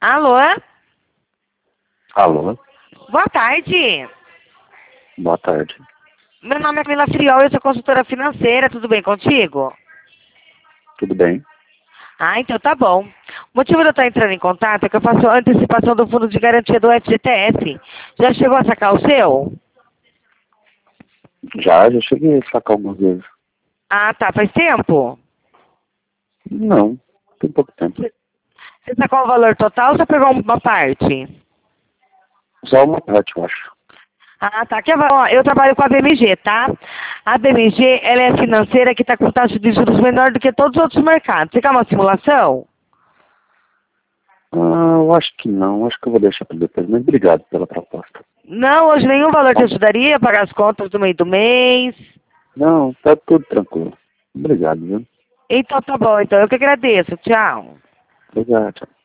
Alô? Alô, Boa tarde. boa tarde. Meu nome é Camila Friol, eu sou consultora financeira, tudo bem contigo? Tudo bem? Ah, então tá bom. O motivo de eu estar entrando em contato é que eu faço a antecipação do fundo de garantia do FGTS. Já chegou a sacar o seu? Já cheguei a sacar algumas vezes. Ah, tá. Faz tempo? Não, tem pouco tempo. Você sacou o valor total ou você pegou uma parte? Só uma parte, eu acho. Ah, tá. Ó, eu trabalho com a BMG, tá? A BMG, ela é financeira que está com taxa de juros menor do que todos os outros mercados. Você quer uma simulação? Eu acho que não. Acho que eu vou deixar para depois. Mas obrigado pela proposta. Não, hoje nenhum valor te Bom, ajudaria a pagar as contas do meio do mês. não, tá tudo tranquilo. Obrigado, viu? Então tá bom, então eu que agradeço. Tchau. Obrigado.